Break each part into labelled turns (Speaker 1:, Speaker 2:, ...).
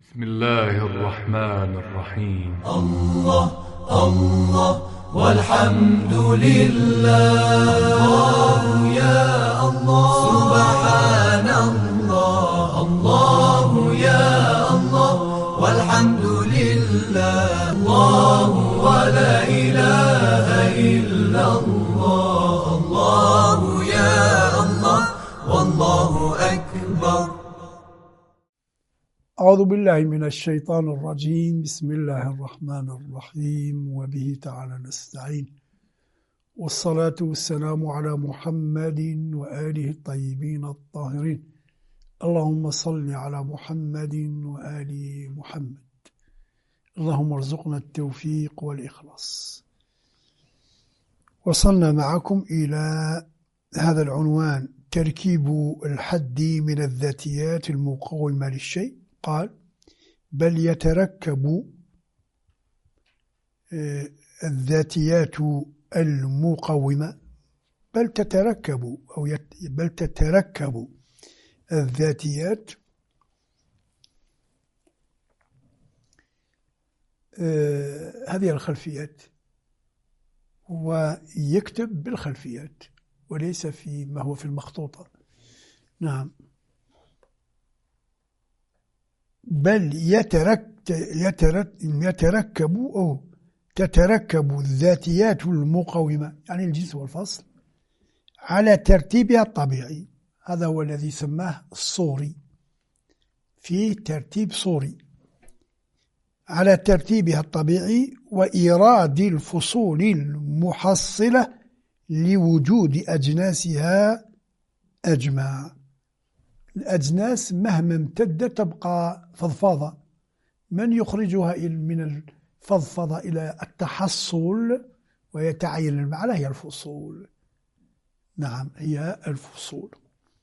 Speaker 1: بسم الله الرحمن الرحيم.
Speaker 2: الله الله والحمد لله. الله يا الله سبحان الله. الله يا الله والحمد لله. الله ولا إله إلا الله. الله يا الله والله أكبر.
Speaker 3: أعوذ بالله من الشيطان الرجيم. بسم الله الرحمن الرحيم وبه تعالى نستعين، والصلاة والسلام على محمد وآله الطيبين الطاهرين. اللهم صل على محمد وآل محمد. اللهم ارزقنا التوفيق والإخلاص. وصلنا معكم إلى هذا العنوان: تركيب الحد من الذاتيات المقومة للشيء. قال: بل يتركب الذاتيات المقومة بل تتركب الذاتيات هذه الخلفيات، ويكتب بالخلفيات وليس في ما هو في المخطوطة. نعم. بل يتركب أو تتركب الذاتيات المقومة، يعني الجنس والفصل، على ترتيبها الطبيعي. هذا هو الذي سماه الصوري، في ترتيب صوري على ترتيبها الطبيعي، وإيراد الفصول المحصلة لوجود أجناسها أجمع. الأجناس مهما امتدت تبقى فضفاضة. من يخرجها من الفضفاضة إلى التحصل ويتعين المعنى؟ هي الفصول. نعم، هي الفصول.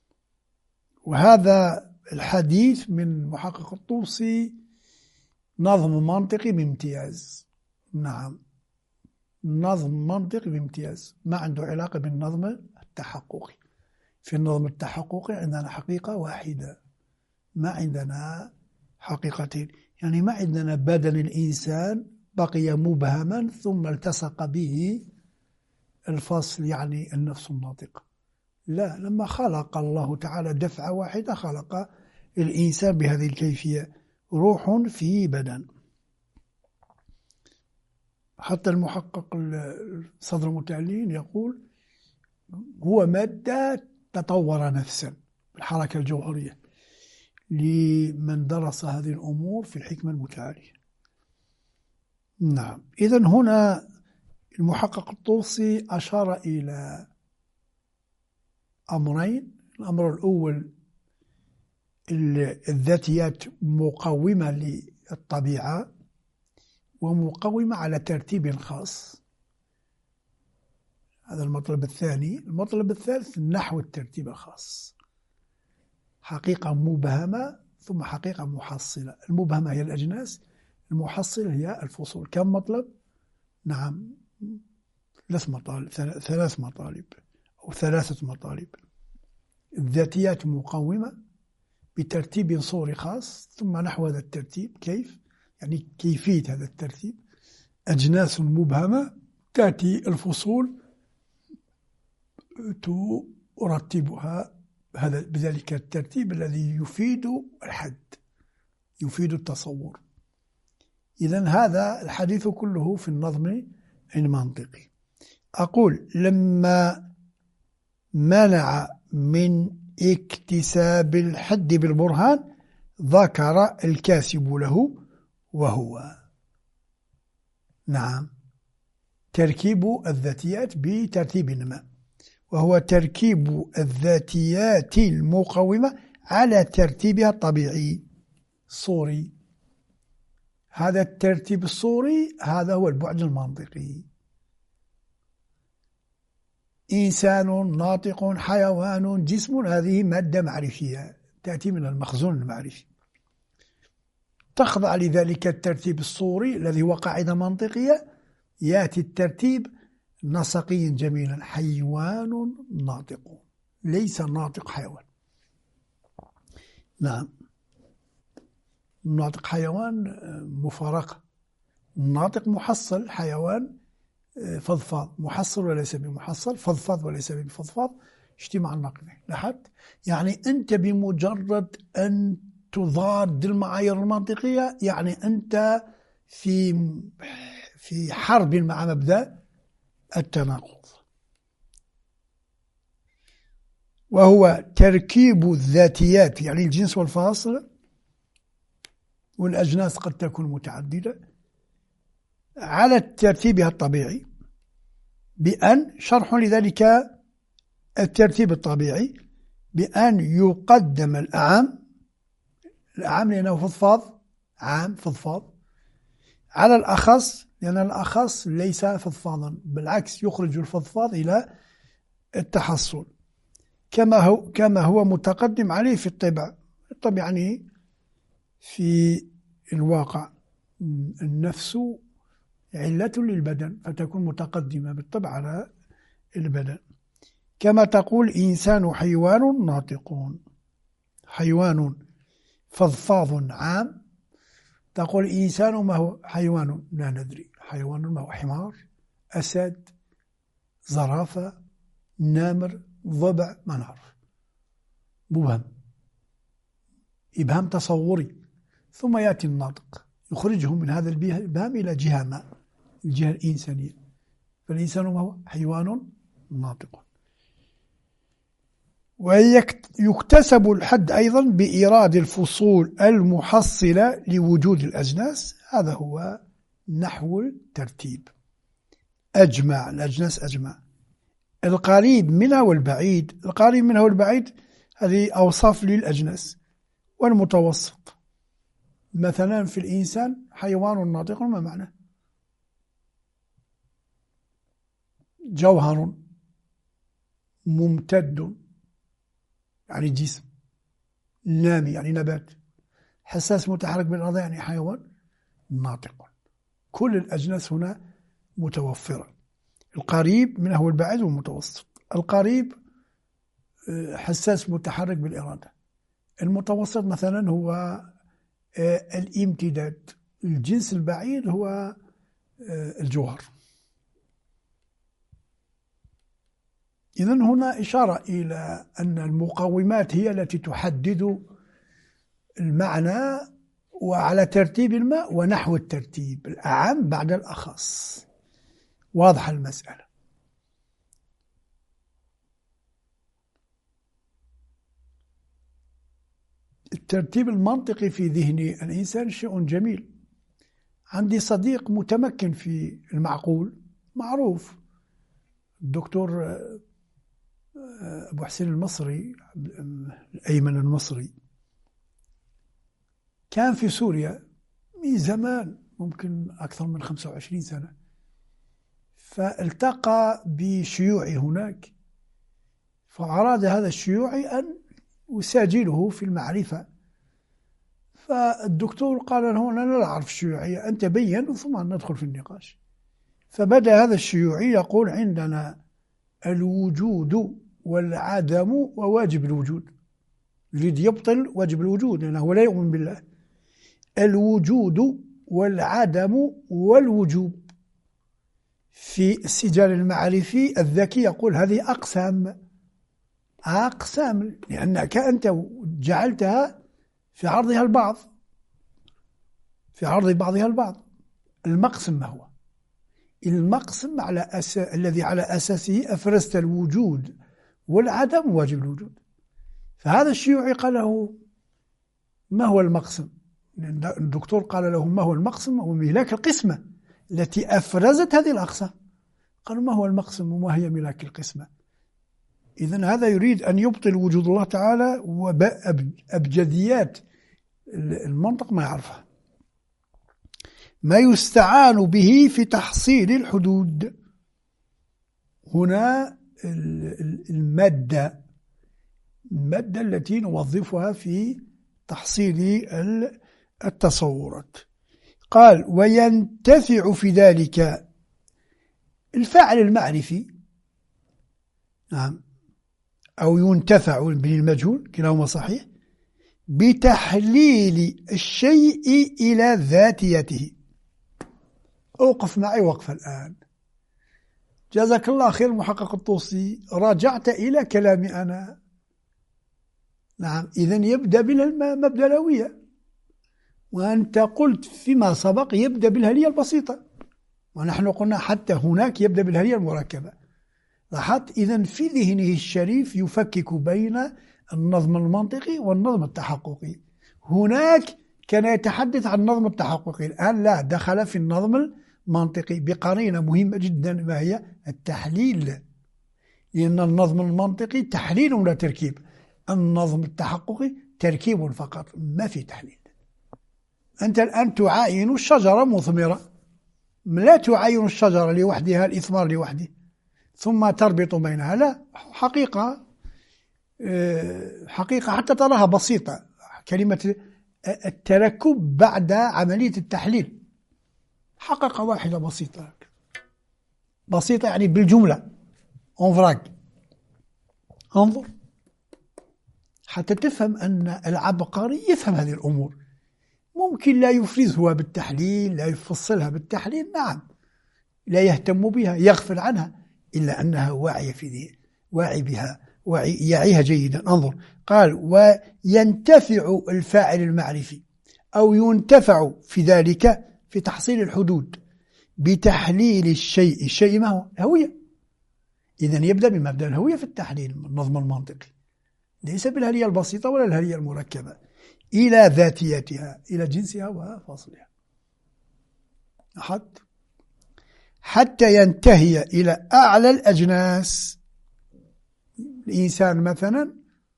Speaker 3: وهذا الحديث من محقق الطوسي نظم منطقي بامتياز. نعم، نظم منطقي بامتياز، ما عنده علاقة بالنظم التحققي. في النظم التحققي عندنا حقيقة واحدة، ما عندنا حقيقتين. يعني ما عندنا بدن الإنسان بقي مبهما ثم التصق به الفصل، يعني النفس الناطقة. لا، لما خلق الله تعالى دفعة واحدة خلق الإنسان بهذه الكيفية، روح في بدن. حتى المحقق صدر المتعلين يقول: هو مادة تطور نفسا بالحركة الجوهرية، لمن درس هذه الأمور في الحكمة المتعالية. نعم. إذن هنا المحقق الطوسي أشار إلى أمرين. الأمر الأول: الذاتيات مقومة للطبيعة ومقومة على ترتيب خاص. هذا المطلب الثاني. المطلب الثالث: نحو الترتيب الخاص، حقيقة مبهمة ثم حقيقة محصلة. المبهمة هي الأجناس، المحصلة هي الفصول. كم مطلب؟ نعم، ثلاث مطالب أو ثلاثة مطالب. الذاتيات مقومة بترتيب صوري خاص، ثم نحو هذا الترتيب. كيف؟ يعني كيفية هذا الترتيب. أجناس مبهمة، تأتي الفصول ترتبها بذلك الترتيب الذي يفيد الحد، يفيد التصور. إذن هذا الحديث كله في النظم المنطقي. أقول: لما منع من اكتساب الحد بالبرهان ذكر الكاسب له، وهو نعم تركيب الذاتيات بترتيب ما، وهو تركيب الذاتيات المقومة على ترتيبها الطبيعي الصوري. هذا الترتيب الصوري هذا هو البعد المنطقي. إنسان، ناطق، حيوان، جسم، هذه مادة معرفية تأتي من المخزون المعرفي، تخضع لذلك الترتيب الصوري الذي هو قاعدة منطقية. يأتي الترتيب نسقيا جميلا: حيوان ناطق، ليس ناطق حيوان. نعم. الناطق حيوان مفارقة، الناطق محصل حيوان فضفاض، محصل وليس بمحصل، فضفاض وليس بفضفاض، اجتماع الناقضين. لاحظت؟ يعني أنت بمجرد أن تضاد المعايير المنطقية يعني أنت في حرب مع مبدأ التناقض، وهو تركيب الذاتيات يعني الجنس والفاصل، والأجناس قد تكون متعددة، على ترتيبها الطبيعي، بأن شرح لذلك الترتيب الطبيعي بأن يقدم الأعم لأنه فضفاض، عام فضفاض، على الأخص لأن الأخص ليس فضفاضا، بالعكس يخرج الفضفاض إلى التحصل، كما هو متقدم عليه في الطبع. الطبع يعني في الواقع النفس علة للبدن، فتكون متقدمة بالطبع على البدن. كما تقول إنسان حيوان ناطقون، حيوان فضفاض عام، تقول إنسان ما هو حيوان لا ندري، حيوان ما هو حمار، أسد، زرافة، نمر، ضبع، ما نعرف، مبهم، إبهام تصوري، ثم يأتي الناطق يخرجه من هذا الإبهام إلى جهة ما، الجهة الإنسانية، فالإنسان ما هو حيوان ناطق. ويكتسب الحد أيضا بإيراد الفصول المحصلة لوجود الأجناس، هذا هو نحو الترتيب. أجمع الأجناس أجمع، القريب منها والبعيد، القريب منها والبعيد هذه أوصاف للأجناس. والمتوسط مثلا في الإنسان حيوان ناطق، ما معنى؟ جوهر ممتد يعني جسم، نامي يعني نبات، حساس متحرك بالأرض يعني حيوان ناطق. كل الأجناس هنا متوفرة، القريب منه هو البعيد والمتوسط. القريب حساس متحرك بالإرادة، المتوسط مثلا هو الامتداد، الجنس البعيد هو الجوهر. إذن هنا إشارة إلى أن المقومات هي التي تحدد المعنى، وعلى ترتيب الماء ونحو الترتيب، الأعم بعد الأخص. واضحة المسألة. الترتيب المنطقي في ذهن الإنسان شيء جميل. عندي صديق متمكن في المعقول معروف، الدكتور أبو حسين المصري، أيمن المصري، كان في سوريا من زمان، ممكن أكثر من 25 سنة، فالتقى بشيوعي هناك، فأراد هذا الشيوعي أن يساجله في المعرفة، فالدكتور قال له أنا لا أعرف الشيوعية، أنت بين ثم ندخل في النقاش. فبدأ هذا الشيوعي يقول عندنا الوجود والعدم وواجب الوجود، يريد يبطل واجب الوجود لأنه لا يؤمن بالله. الوجود والعدم والوجوب في السجال المعرفي الذكي يقول هذه أقسام لأنك أنت جعلتها في عرضها البعض، في عرض بعضها البعض. المقسم ما هو؟ المقسم الذي على أساسه أفرزت الوجود والعدم واجب الوجود. فهذا الشيوعي قال له ما هو المقسم؟ الدكتور قال له ما هو المقسم؟ هو ملاك القسمة التي أفرزت هذه الأقسام. قالوا ما هو المقسم وما هي ملاك القسمة؟ إذن هذا يريد أن يبطل وجود الله تعالى وأبجديات المنطق ما يعرفها، ما يستعان به في تحصيل الحدود. هنا المادة التي نوظفها في تحصيل التصورات. قال وينتفع في ذلك الفاعل المعرفي، نعم، أو ينتفع بالمجهول كلاهما صحيح، بتحليل الشيء إلى ذاتيته. أوقف معي وقفة الآن. جزاك الله خير محقق الطوسي، رجعت إلى كلامي أنا. نعم، إذن يبدأ بالمبدأ الهوية، وأنت قلت فيما سبق يبدأ بالهلية البسيطة، ونحن قلنا حتى هناك يبدأ بالهلية المركبة. لاحظت؟ إذن في ذهنه الشريف يفكك بين النظم المنطقي والنظم التحققي. هناك كان يتحدث عن النظم التحققي، الآن لا، دخل في النظم المنطقي بقرينة مهمة جدا، ما هي التحليل. لأن النظم المنطقي تحليل ولا تركيب، النظم التحققي تركيب فقط، ما في تحليل. أنت الآن تعاين الشجرة مثمرة، لا تعاين الشجرة لوحدها، الإثمار لوحده ثم تربط بينها، لا، حقيقة حتى تراها بسيطة. كلمة التركب بعد عملية التحليل، حقيقة واحدة بسيطة يعني بالجملة. انظر حتى تفهم أن العبقري يفهم هذه الأمور. ممكن لا يفرزها بالتحليل، لا يفصلها بالتحليل، نعم، لا يهتم بها، يغفل عنها، إلا أنها واعية واعي بها، يعيها جيدا. انظر، قال وينتفع الفاعل المعرفي أو ينتفع في ذلك في تحصيل الحدود بتحليل الشيء ما هو الهوية. إذن يبدأ بمبدأ الهوية في التحليل، النظم المنطقي، ليس بالهلية البسيطة ولا الهلية المركبة، إلى ذاتيتها، إلى جنسها وفاصلها، حتى ينتهي إلى أعلى الأجناس. الإنسان مثلا،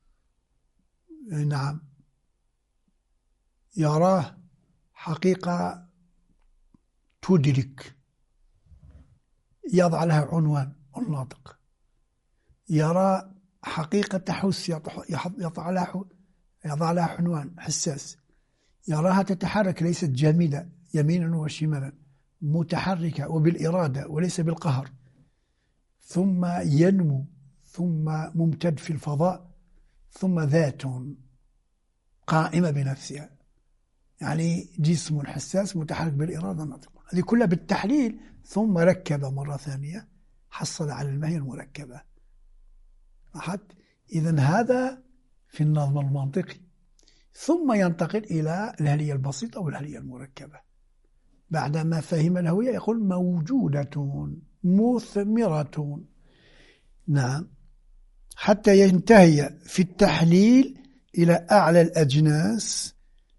Speaker 3: نعم، يراه حقيقة تدرك، يضع لها عنوان الناطق، يرى حقيقة تحس، يضع لها عنوان حساس، يراها تتحرك، ليست جامدة يمينا وشمالا، متحركة وبالإرادة وليس بالقهر، ثم ينمو، ثم ممتد في الفضاء، ثم ذات قائمة بنفسها، يعني جسم حساس متحرك بالإرادة الناطق. هذه كلها بالتحليل، ثم ركب مرة ثانية، حصل على الماهية المركبة. إذن هذا في النظم المنطقي، ثم ينتقل إلى الهلية البسيطة والهلية المركبة. بعدما فهم الهوية يقول موجودة مثمرة، نعم، حتى ينتهي في التحليل إلى أعلى الأجناس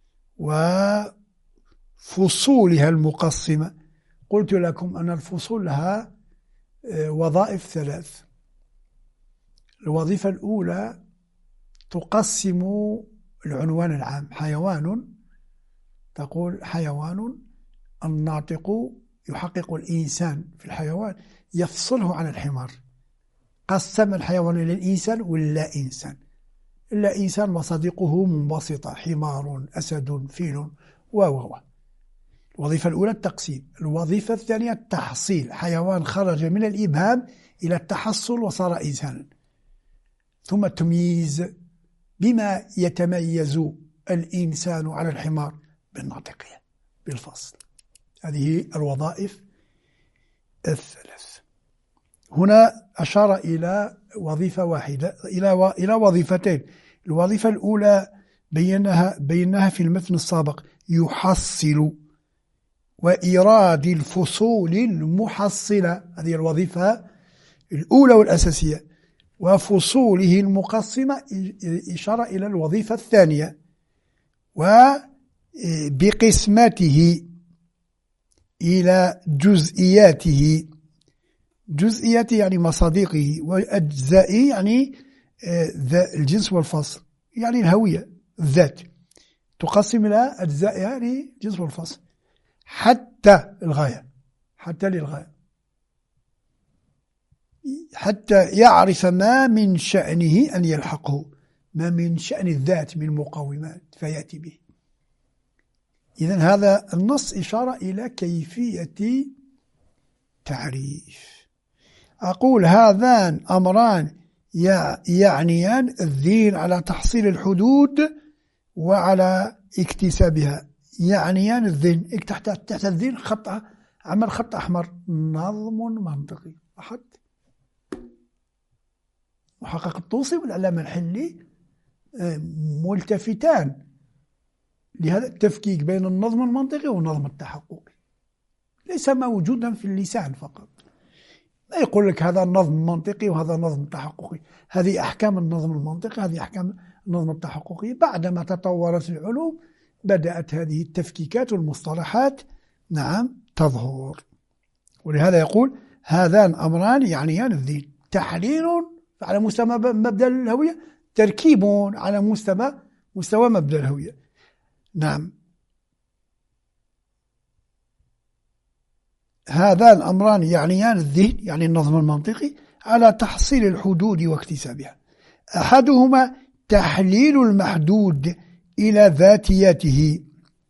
Speaker 3: وفصولها المقسمة. قلت لكم أن الفصول لها وظائف ثلاث. الوظيفة الأولى تقسم العنوان العام، حيوان، تقول حيوان الناطق يحقق الإنسان في الحيوان، يفصله عن الحمار. قسم الحيوان إلى الإنسان واللا إنسان. اللا إنسان وصديقه منبسطة، حمار، أسد، فيل الوظيفة الأولى التقسيم. الوظيفة الثانية التحصيل، حيوان خرج من الإبهام إلى التحصل وصار إنسانا. ثم التمييز، بما يتميز الإنسان على الحمار، بالناطقية، بالفصل. هذه الوظائف الثلاث. هنا أشار إلى وظيفة واحدة، إلى وظيفتين. الوظيفة الأولى بيناها في المتن السابق، يحصل، وإيراد الفصول المحصلة، هذه الوظيفة الأولى والأساسية. وفصوله المقسمة إشارة إلى الوظيفة الثانية، وبقسمته إلى جزئياته، جزئياته يعني مصادقه، وأجزائه يعني الجنس والفصل، يعني الهوية، الذات، تقسم إلى أجزاء يعني الجنس والفصل، حتى الغاية، حتى للغاية، حتى يعرف ما من شأنه أن يلحقه، ما من شأن الذات من مقومات فيأتي به. إذن هذا النص إشارة إلى كيفية تعريف. أقول هذان أمران يعنيان الذين على تحصيل الحدود وعلى اكتسابها يعنيان الذهن. تحت الذهن خط عمل خط أحمر، نظم منطقي. أحد محقق الطوسي والعلامة الحلي ملتفتان لهذا التفكيك بين النظم المنطقي والنظم التحققي، ليس موجودا في اللسان فقط. ما يقول لك هذا نظم منطقي وهذا نظم تحققي، هذه أحكام النظم المنطقي، هذه أحكام النظم التحققي. بعدما تطورت العلوم بدأت هذه التفكيكات والمصطلحات تظهر. ولهذا يقول هذان أمران يعنيان الذهن، تحليل على مستوى مبدأ الهوية، تركيب على مستوى مبدأ الهوية. هذان أمران يعنيان الذهن، يعني النظم المنطقي، على تحصيل الحدود واكتسابها. أحدهما تحليل المحدود إلى ذاتياته.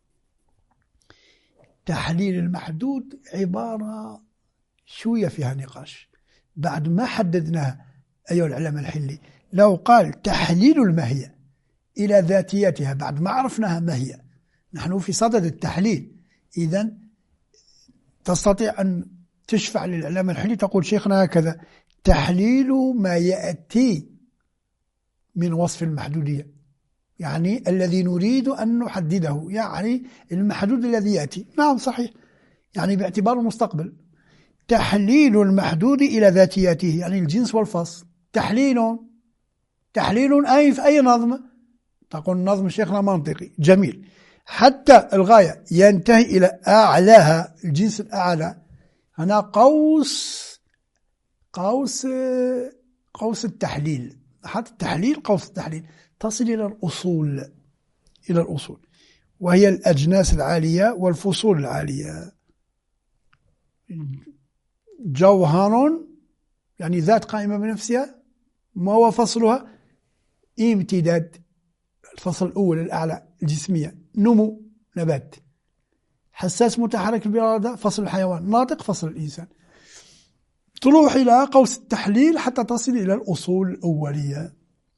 Speaker 3: تحليل المحدود عبارة شوية فيها نقاش بعد ما حددناها أيها العلامة الحلي. لو قال تحليل الماهية إلى ذاتياتها بعد ما عرفناها ما هي، نحن في صدد التحليل، إذن تستطيع أن تشفع للعلامة الحلي تقول شيخنا هكذا: تحليل ما يأتي من وصف المحدودية، يعني الذي نريد أن نحدده، يعني المحدود الذي يأتي. نعم صحيح، يعني باعتبار المستقبل. تحليل المحدود إلى ذاتياته، يعني الجنس والفصل. تحليل أي في أي نظم؟ تقول نظم شيخنا منطقي، جميل، حتى الغاية ينتهي إلى أعلاها، الجنس الأعلى. هنا قوس التحليل، حتى التحليل قوس التحليل تصل إلى الأصول، وهي الأجناس العالية والفصول العالية. جوهر يعني ذات قائمة بنفسها، ما هو فصلها؟ امتداد. الفصل الأول الأعلى الجسمية، نمو نبات. حساس متحرك بالإرادة، فصل الحيوان. ناطق، فصل الإنسان. تروح إلى قوس التحليل حتى تصل إلى الأصول الأولية.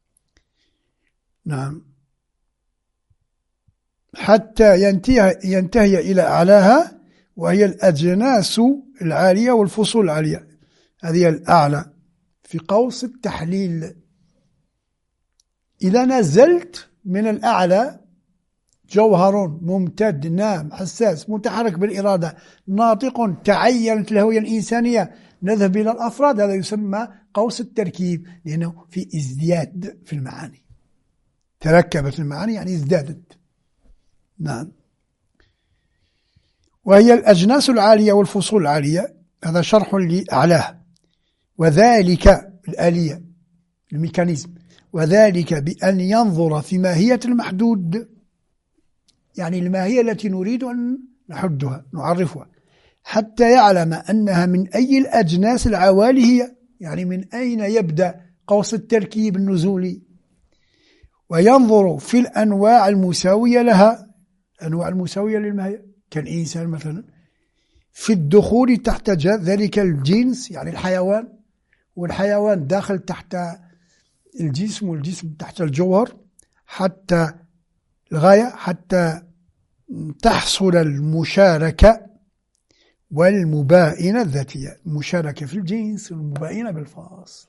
Speaker 3: نعم، حتى ينتهي إلى أعلاها، وهي الأجناس العالية والفصول العالية. هذه الأعلى في قوس التحليل. إذا نزلت من الأعلى، جوهر ممتد نام حساس متحرك بالإرادة ناطق تعينت الهوية الإنسانية، نذهب إلى الأفراد، هذا يسمى قوس التركيب، لأنه في ازدياد في المعاني. تركبت المعاني يعني ازدادت. نعم، وهي الأجناس العالية والفصول العالية. هذا شرح لأعلاه. وذلك الآلية، الميكانيزم، وذلك بأن ينظر في ماهية المحدود، يعني الماهية التي نريد أن نحدها نعرفها، حتى يعلم أنها من أي الأجناس العوالي هي، يعني من أين يبدأ قوس التركيب النزولي. وينظر في الأنواع المساوية لها، الأنواع المساوية للماهية كالإنسان مثلا، في الدخول تحت ذلك الجنس، يعني الحيوان، والحيوان داخل تحت الجسم، والجسم تحت الجوهر، حتى الغاية حتى تحصل المشاركة والمباينة الذاتية. المشاركة في الجنس والمباينة بالفاصل.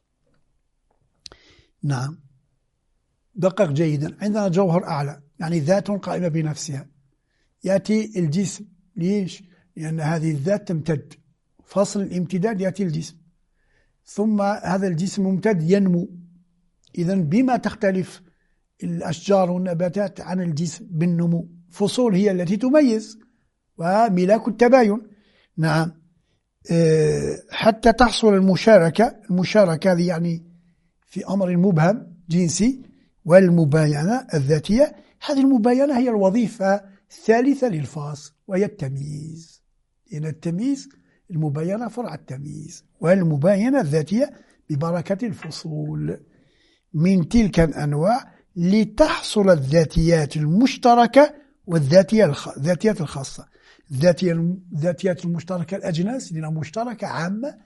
Speaker 3: نعم، دقق جيدا. عندنا جوهر أعلى، يعني ذات قائمة بنفسها. يأتي الجسم، ليش؟ لأن هذه الذات تمتد، فصل الامتداد يأتي الجسم، ثم هذا الجسم ممتد ينمو. إذن بما تختلف الأشجار والنباتات عن الجسم؟ بالنمو. فصول هي التي تميز، وملاك التباين. نعم، حتى تحصل المشاركة هذه يعني في أمر مبهم جنسي، والمباينة الذاتية. هذه المباينة هي الوظيفة الثالثة للفاصل، وهي التمييز. لأن التمييز، المباينة فرع التمييز، والمباينة الذاتية ببركة الفصول من تلك الأنواع، لتحصل الذاتيات المشتركة والذاتيات الخاصة. الذاتيات المشتركة الأجناس لأنها مشتركة عامة،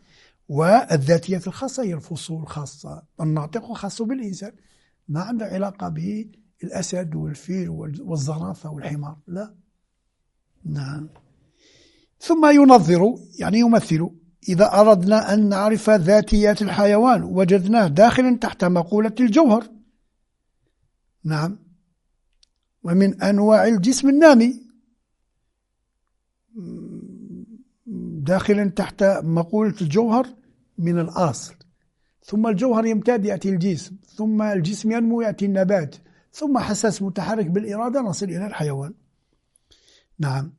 Speaker 3: والذاتيات الخاصة هي الفصول الخاصة. الناطق خاص بالإنسان، ما عنده علاقة الأسد والفيل والزرافة والحمار، لا. نعم. ثم ينظر يعني يمثل. إذا أردنا أن نعرف ذاتيات الحيوان وجدناه داخلا تحت مقولة الجوهر. نعم. ومن أنواع الجسم النامي داخلا تحت مقولة الجوهر من الأصل، ثم الجوهر يمتد يأتي الجسم، ثم الجسم ينمو يأتي النبات، ثم حساس متحرك بالإرادة نصل إلى الحيوان. نعم.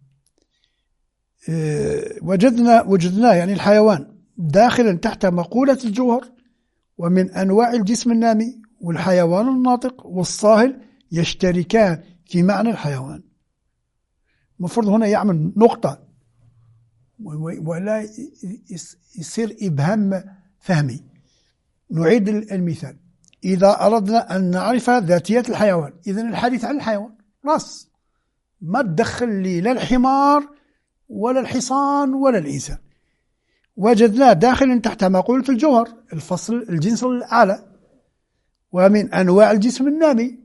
Speaker 3: وجدنا يعني الحيوان داخلا تحت مقولة الجوهر. ومن أنواع الجسم النامي والحيوان الناطق والصاهل يشتركان في معنى الحيوان. المفروض هنا يعمل نقطة ولا يصير إبهام فهمي. نعيد المثال. إذا أردنا أن نعرف ذاتيات الحيوان، إذن الحديث عن الحيوان راس، ما تدخل لي لا الحمار ولا الحصان ولا الإنسان. وجدناه داخل تحت مقولة الجوهر، الفصل الجنس الأعلى. ومن أنواع الجسم النامي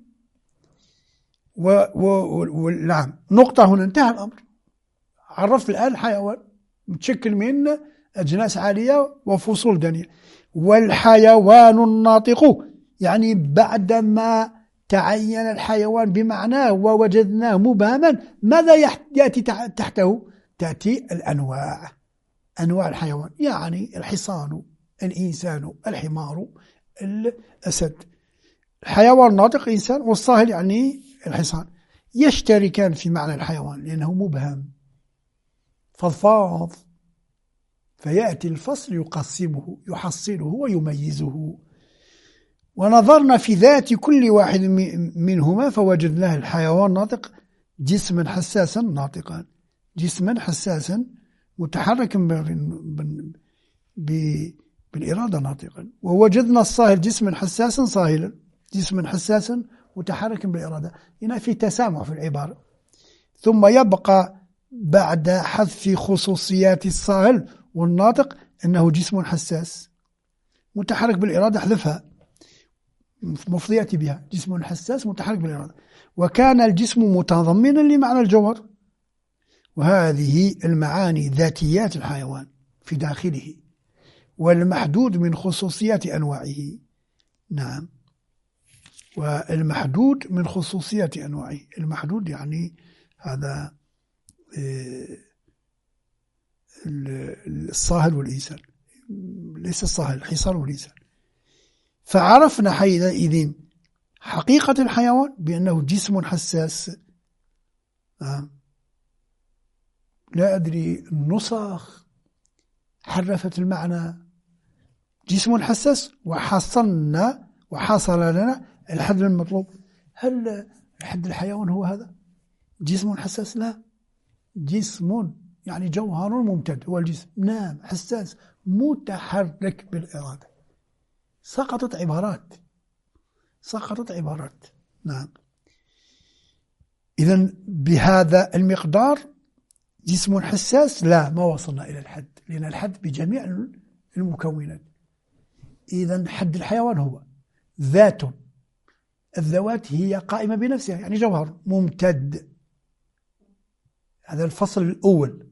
Speaker 3: نعم، نقطة هنا انتهى الأمر. عرفت الآن الحيوان متشكل من أجناس عالية وفصول دنيئة. والحيوان الناطق يعني بعدما تعين الحيوان بمعناه ووجدناه مبهما، ماذا يأتي تحته؟ تأتي الأنواع، أنواع الحيوان، يعني الحصان، الإنسان، الحمار، الأسد. الحيوان الناطق إنسان، والصاهل يعني الحصان، يشتركان في معنى الحيوان لأنه مبهم فضفاض، فيأتي الفصل يقسمه يحصله ويميزه. ونظرنا في ذات كل واحد منهما فوجدناه الحيوان الناطق جسما حساسا ناطقا، جسما حساسا متحركا بالإرادة ناطقا. ووجدنا الصاهل جسما حساسا صاهلا، جسما حساسا متحركا بالإرادة. هنا في تسامح في العبارة. ثم يبقى بعد حذف خصوصيات الصاهل والناطق أنه جسم حساس متحرك بالإرادة، احذفها، مفضي يأتي بها، جسم حساس متحرك بالإرادة. وكان الجسم متضمنا لمعنى الجوهر، وهذه المعاني ذاتيات الحيوان في داخله، والمحدود من خصوصيات أنواعه. نعم. والمحدود من خصوصيات أنواعه، المحدود يعني هذا الصاهل والإنسان، ليس الصاهل، الحصان والإنسان. فعرفنا حينئذ حقيقة الحيوان بأنه جسم حساس. لا أدري النسخ حرفت المعنى. جسم حساس وحصلنا وحصل لنا الحد المطلوب. هل حد الحيوان هو هذا؟ جسم حساس؟ لا، جسم يعني جوهر ممتد هو الجسم، نعم، حساس متحرك بالإرادة. سقطت عبارات. نعم. إذن بهذا المقدار جسم حساس؟ لا، ما وصلنا إلى الحد، لأن الحد بجميع المكونات. إذن حد الحيوان هو ذات، الذوات هي قائمة بنفسها، يعني جوهر ممتد. هذا الفصل الأول.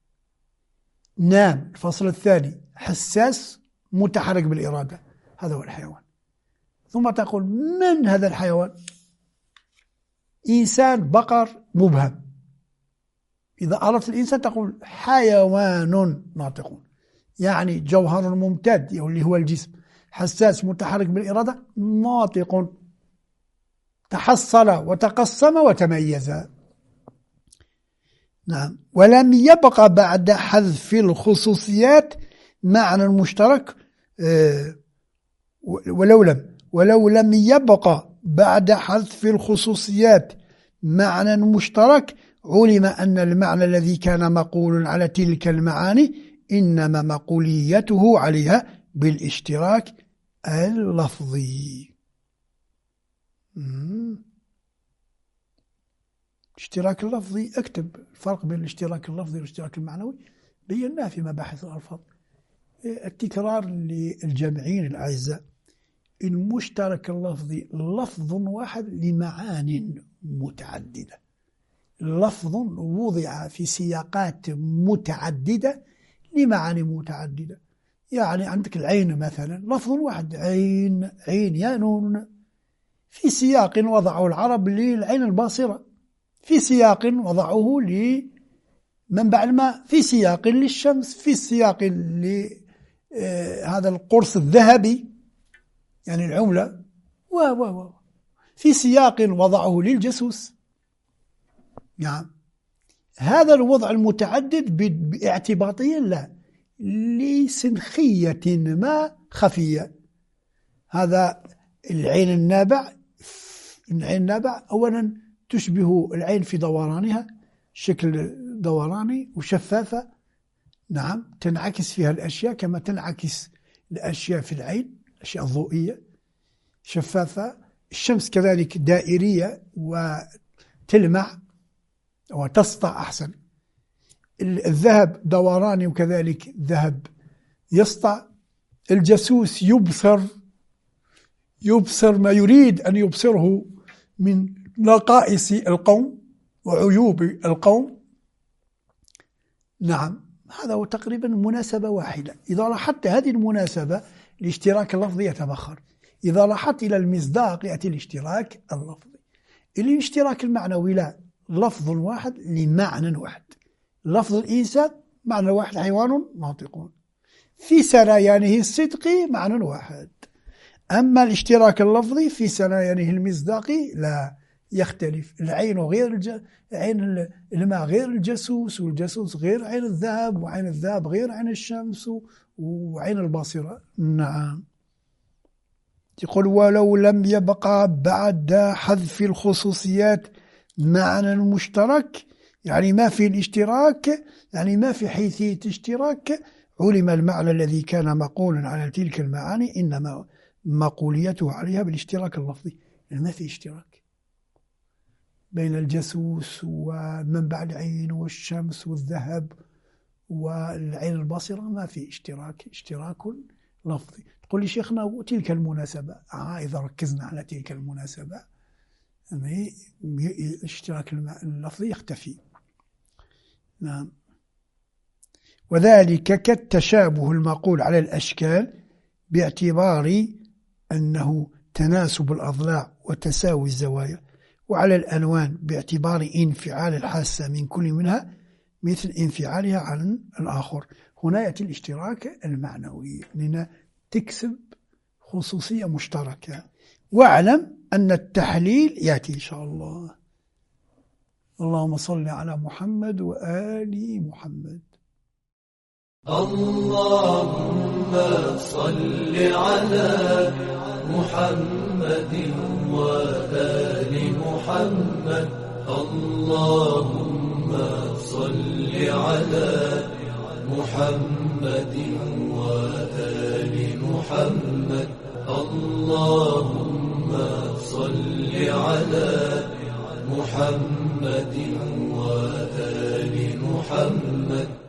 Speaker 3: نعم. الفصل الثاني حساس متحرك بالإرادة، هذا هو الحيوان. ثم تقول من هذا الحيوان؟ إنسان، بقر، مبهم. إذا أردت الإنسان تقول حيوان ناطق، يعني جوهر ممتد اللي هو الجسم، حساس متحرك بالإرادة، ناطق، تحصل وتقسم وتميز. نعم. ولم يبقى بعد حذف الخصوصيات معنى مشترك، ولو لم يبقى بعد حذف الخصوصيات معنى مشترك علم أن المعنى الذي كان مقول على تلك المعاني إنما مقوليته عليها بالاشتراك اللفظي. الاشتراك اللفظي، اكتب الفرق بين الاشتراك اللفظي والاشتراك المعنوي، بيناه في مباحث الألفاظ. التكرار للجامعين الأعزاء، المشترك اللفظي لفظ واحد لمعان متعددة، لفظ وضع في سياقات متعددة لمعاني متعددة. يعني عندك العين مثلا لفظ واحد، عين يا نون، في سياق وضعه العرب للعين الباصرة، في سياق وضعه لمنبع الماء، في سياق للشمس، في سياق لهذا القرص الذهبي يعني العملة، في سياق وضعه للجاسوس. نعم، هذا الوضع المتعدد باعتباطيا لا، لسنخية ما خفية. هذا العين النابع أولا تشبه العين في دورانها، شكل دوراني وشفافة. نعم، تنعكس فيها الأشياء كما تنعكس الأشياء في العين، الأشياء الضوئية شفافة. الشمس كذلك دائرية وتلمع وتسطع أحسن. الذهب دوراني وكذلك الذهب يسطع. الجاسوس يبصر ما يريد أن يبصره من نقائص القوم وعيوب القوم. نعم، هذا هو تقريبا مناسبة واحدة. إذا لاحظت هذه المناسبة الاشتراك اللفظي يتبخر، إذا لاحظت إلى المصداق يأتي الاشتراك اللفظي. الاشتراك المعنوي لا، لفظ واحد لمعنى واحد. لفظ الإنسان معنى واحد، حيوان ناطقون، في سريانه الصدقي معنى واحد. أما الاشتراك اللفظي في سريانه المصداقي لا، يختلف. العين غير عين الماء غير الجاسوس، والجاسوس غير عين الذهب، وعين الذهب غير عين الشمس وعين الباصرة. نعم، يقول ولو لم يبقى بعد حذف الخصوصيات معنى مشترك، يعني ما في الاشتراك، يعني ما في حيثية اشتراك، علم المعنى الذي كان مقولا على تلك المعاني إنما مقوليته عليها بالاشتراك اللفظي. يعني ما في اشتراك بين الجاسوس ومنبع العين والشمس والذهب والعين الباصرة، ما في اشتراك لفظي. تقول لي شيخنا وتلك المناسبة، إذا ركزنا على تلك المناسبة الاشتراك اللفظي يختفي. نعم، وذلك كالتشابه المقول على الأشكال باعتبار أنه تناسب الأضلاع وتساوي الزوايا، وعلى الألوان باعتبار انفعال الحاسة من كل منها مثل انفعالها عن الآخر. هنا يأتي الاشتراك المعنوي لأن تكسب خصوصية مشتركة. واعلم أن التحليل يأتي إن شاء الله. اللهم صل على محمد وآل محمد.
Speaker 2: اللهم صل على محمد وآل محمد. اللهم صل على محمد وآل محمد. اللهم صل على محمد وآل محمد.